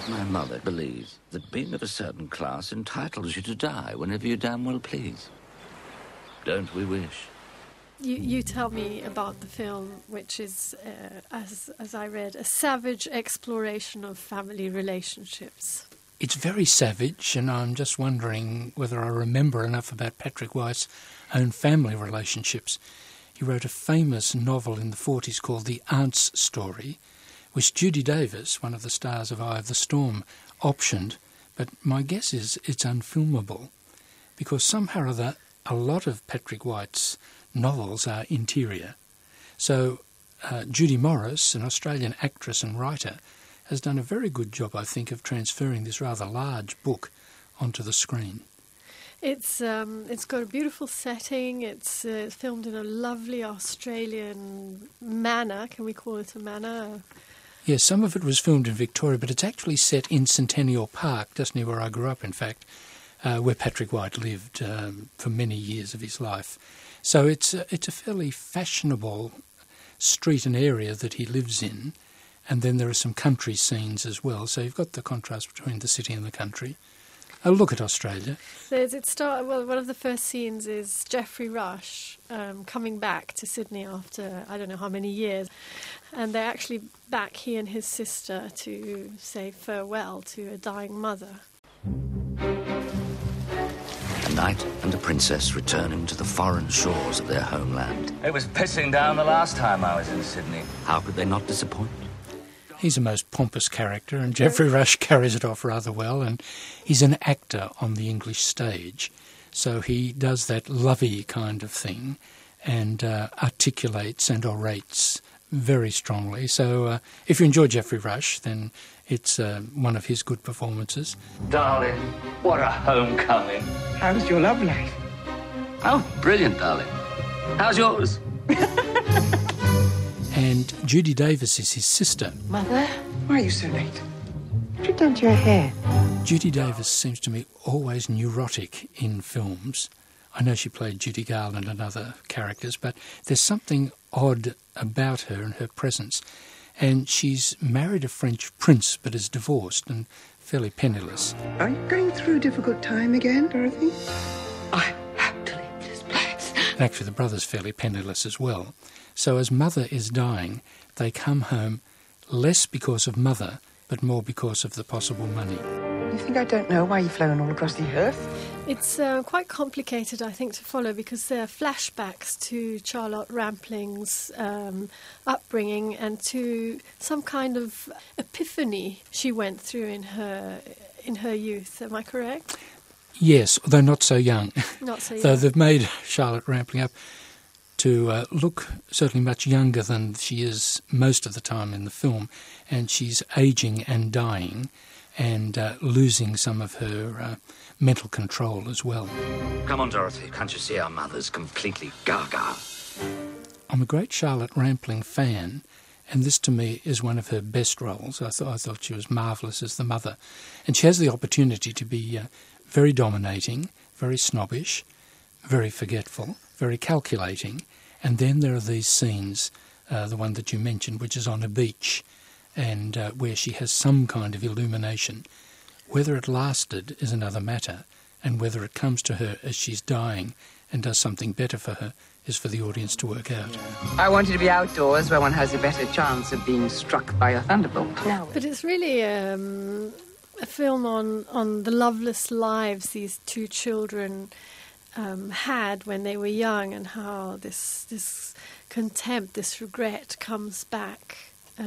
My mother believes that being of a certain class entitles you to die whenever you damn well please. Don't we wish? You tell me about the film, which is, as I read, a savage exploration of family relationships. It's very savage, and I'm just wondering whether I remember enough about Patrick White's own family relationships. He wrote a famous novel in the 40s called The Aunt's Story, which Judy Davis, one of the stars of Eye of the Storm, optioned, but my guess is it's unfilmable, because somehow or other a lot of Patrick White's novels are interior. So Judy Morris, an Australian actress and writer, has done a very good job, I think, of transferring this rather large book onto the screen. It's got a beautiful setting. It's filmed in a lovely Australian manor. Can we call it a manor? Yes, some of it was filmed in Victoria, but it's actually set in Centennial Park, just near where I grew up, in fact, where Patrick White lived for many years of his life. So it's a fairly fashionable street and area that he lives in, and then there are some country scenes as well. So you've got the contrast between the city and the country. Oh, look at Australia. One of the first scenes is Geoffrey Rush coming back to Sydney after I don't know how many years. And they're actually back, he and his sister, to say farewell to a dying mother. A knight and a princess returning to the foreign shores of their homeland. It was pissing down the last time I was in Sydney. How could they not disappoint? He's a most pompous character, and Geoffrey Rush carries it off rather well, and he's an actor on the English stage, so he does that lovey kind of thing and articulates and orates very strongly. So if you enjoy Geoffrey Rush, then it's one of his good performances. Darling, what a homecoming. How's your love life? Oh, brilliant, darling. How's yours? And Judy Davis is his sister. Mother, why are you so late? What have you done to your hair? Judy Davis seems to me always neurotic in films. I know she played Judy Garland and other characters, but there's something odd about her and her presence. And she's married a French prince, but is divorced and fairly penniless. Are you going through a difficult time again, Dorothy? I have to leave this place. And actually, the brother's fairly penniless as well. So as Mother is dying, they come home less because of Mother, but more because of the possible money. You think I don't know why you've flown all across the earth? It's quite complicated, I think, to follow because there are flashbacks to Charlotte Rampling's upbringing and to some kind of epiphany she went through in her youth. Am I correct? Yes, although not so young. Not so young. Though they've made Charlotte Rampling up to look certainly much younger than she is most of the time in the film, and she's ageing and dying and losing some of her mental control as well. Come on, Dorothy. Can't you see our mother's completely gaga? I'm a great Charlotte Rampling fan, and this to me is one of her best roles. I thought she was marvellous as the mother. And she has the opportunity to be very dominating, very snobbish, very forgetful, very calculating. And then there are these scenes, the one that you mentioned, which is on a beach, and where she has some kind of illumination. Whether it lasted is another matter, and whether it comes to her as she's dying and does something better for her is for the audience to work out. I want you to be outdoors where one has a better chance of being struck by a thunderbolt. No. But it's really a film on the loveless lives these two children had when they were young, and how this contempt, this regret comes back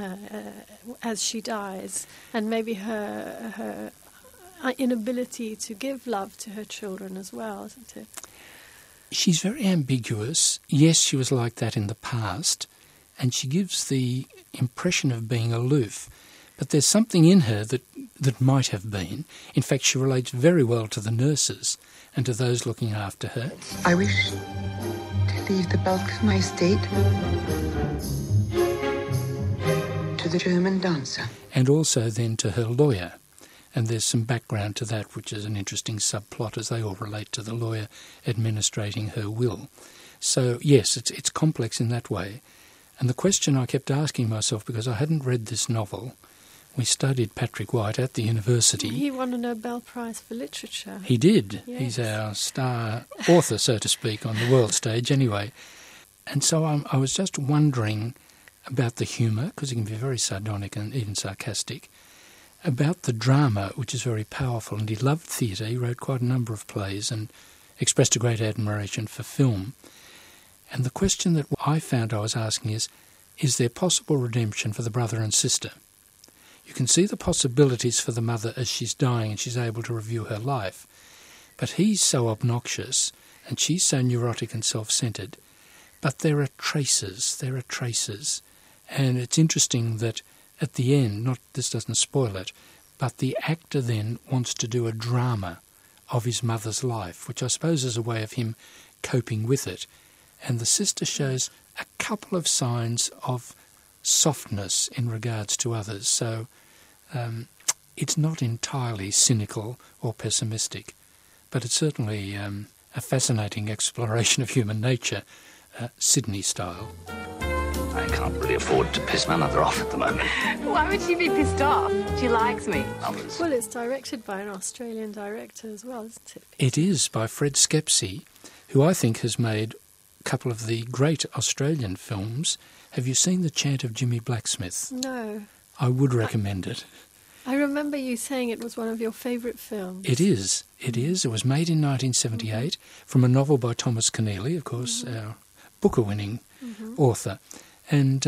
as she dies, and maybe her inability to give love to her children as well, isn't it? She's very ambiguous. Yes, she was like that in the past, and she gives the impression of being aloof. But there's something in her that might have been. In fact, she relates very well to the nurses and to those looking after her. I wish to leave the bulk of my estate to the German dancer. And also then to her lawyer. And there's some background to that, which is an interesting subplot, as they all relate to the lawyer administrating her will. So, yes, it's complex in that way. And the question I kept asking myself, because I hadn't read this novel, We studied Patrick White at the university. He won a Nobel Prize for Literature. He did. Yes. He's our star author, so to speak, on the world stage anyway. And so I was just wondering about the humour, because he can be very sardonic and even sarcastic, about the drama, which is very powerful, and he loved theatre. He wrote quite a number of plays and expressed a great admiration for film. And the question that I found I was asking is there possible redemption for the brother and sister? You can see the possibilities for the mother as she's dying and she's able to review her life. But he's so obnoxious and she's so neurotic and self-centred. But there are traces. And it's interesting that at the end, this doesn't spoil it, but the actor then wants to do a drama of his mother's life, which I suppose is a way of him coping with it. And the sister shows a couple of signs of softness in regards to others. So it's not entirely cynical or pessimistic, but it's certainly a fascinating exploration of human nature, Sydney style. I can't really afford to piss my mother off at the moment. Why would she be pissed off? She likes me. Others. Well, it's directed by an Australian director as well, isn't it? It is, by Fred Skepsey, who I think has made a couple of the great Australian films. Have you seen The Chant of Jimmy Blacksmith? No. I would recommend it. I remember you saying it was one of your favourite films. It is. It was made in 1978 from a novel by Thomas Keneally, of course, our Booker-winning author. And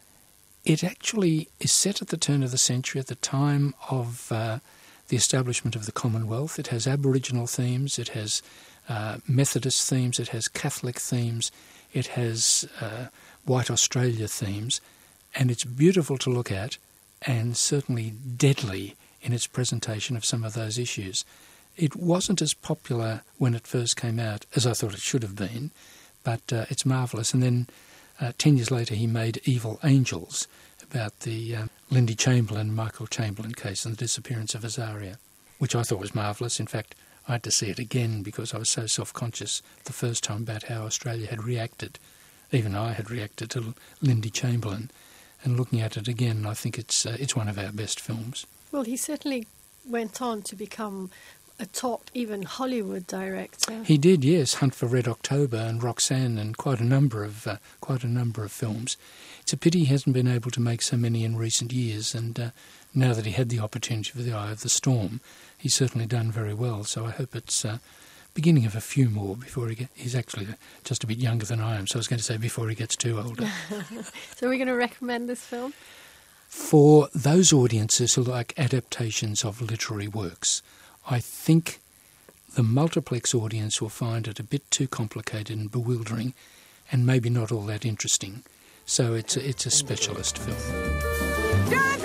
it actually is set at the turn of the century, at the time of the establishment of the Commonwealth. It has Aboriginal themes, it has Methodist themes, it has Catholic themes, it has White Australia themes, and it's beautiful to look at and certainly deadly in its presentation of some of those issues. It wasn't as popular when it first came out as I thought it should have been, but it's marvellous. And then 10 years later he made Evil Angels, about the Lindy Chamberlain, Michael Chamberlain case and the disappearance of Azaria, which I thought was marvellous. In fact, I had to see it again because I was so self-conscious the first time about how Australia had reacted. Even I had reacted to Lindy Chamberlain. And looking at it again, I think it's one of our best films. Well, he certainly went on to become a top, even Hollywood director. He did, yes. Hunt for Red October and Roxanne, and quite a number of films. It's a pity he hasn't been able to make so many in recent years. And now that he had the opportunity for The Eye of the Storm, he's certainly done very well. So I hope it's beginning of a few more before he's actually just a bit younger than I am, so I was going to say before he gets too old. So we're going to recommend this film? For those audiences who like adaptations of literary works, I think the multiplex audience will find it a bit too complicated and bewildering and maybe not all that interesting. So it's a specialist film.